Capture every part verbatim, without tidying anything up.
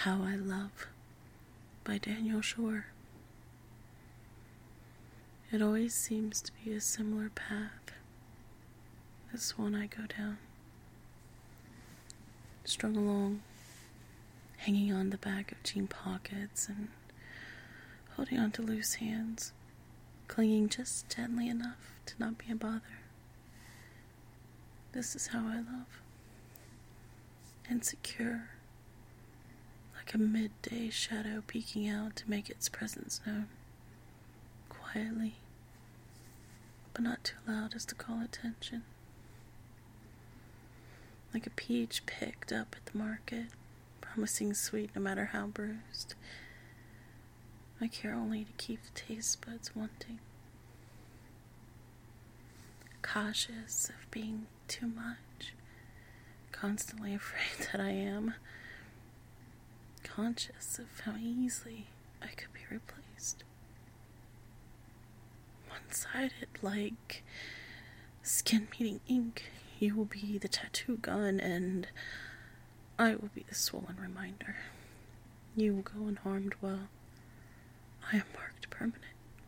How I Love by Daniel Shore. It always seems to be a similar path, this one I go down. Strung along, hanging on the back of jean pockets and holding on to loose hands, clinging just gently enough to not be a bother. This is how I love. Insecure, like a midday shadow peeking out to make its presence known. Quietly, but not too loud as to call attention. Like a peach picked up at the market, promising sweet no matter how bruised. I care only to keep the taste buds wanting. Cautious of being too much. Constantly afraid that I am. Conscious of how easily I could be replaced. One-sided, like skin meeting ink. You will be the tattoo gun, and I will be the swollen reminder. You will go unharmed while I am marked permanent.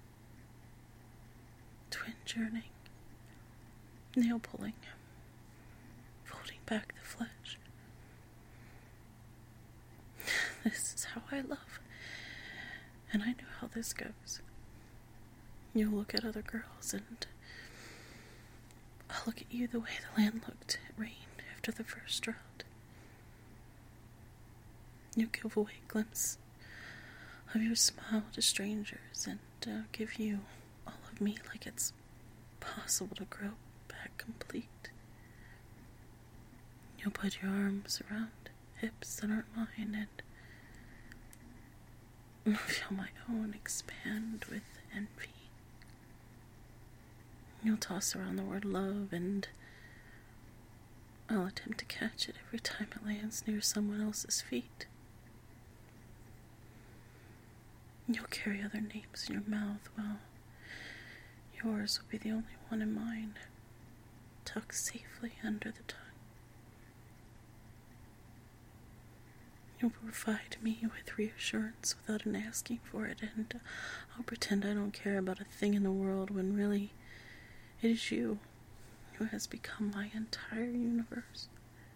Twin journeying, nail pulling, folding back the flesh. This is how I love, and I know how this goes. You'll look at other girls, and I'll look at you the way the land looked at rain after the first drought. You'll give away a glimpse of your smile to strangers, and I'll give you all of me like it's possible to grow back complete. You'll put your arms around hips that aren't mine, and I'll feel my own expand with envy. You'll toss around the word love, and I'll attempt to catch it every time it lands near someone else's feet. You'll carry other names in your mouth while yours will be the only one in mine, tucked safely under the tongue. You'll provide me with reassurance without an asking for it, and I'll pretend I don't care about a thing in the world when really it is you who has become my entire universe.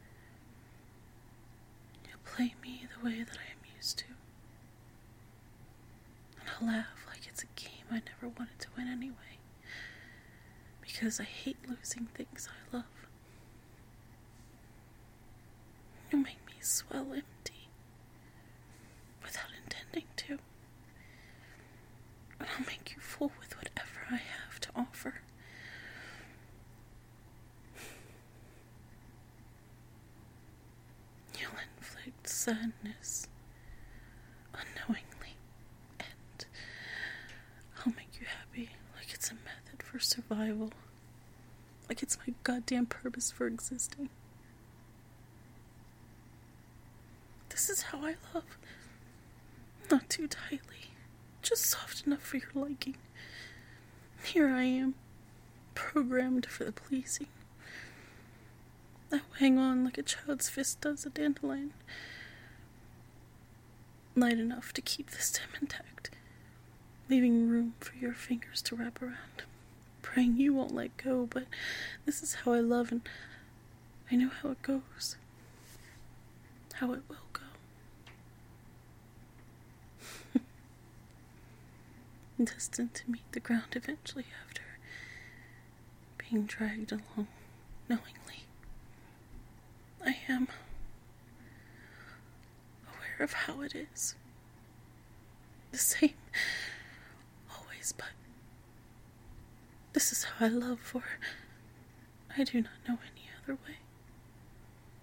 You'll play me the way that I am used to, and I'll laugh like it's a game I never wanted to win anyway, because I hate losing things I love. You'll make me swell empty without intending to, and I'll make you full with whatever I have to offer. You'll inflict sadness unknowingly, and I'll make you happy like it's a method for survival, like it's my goddamn purpose for existing. This is how I love. Not too tightly, just soft enough for your liking. Here I am, programmed for the pleasing. I will hang on like a child's fist does a dandelion. Light enough to keep the stem intact, leaving room for your fingers to wrap around. Praying you won't let go, but this is how I love, and I know how it goes. How it will go. Destined to meet the ground eventually after being dragged along knowingly. I am aware of how it is. The same always, but this is how I love, for I do not know any other way.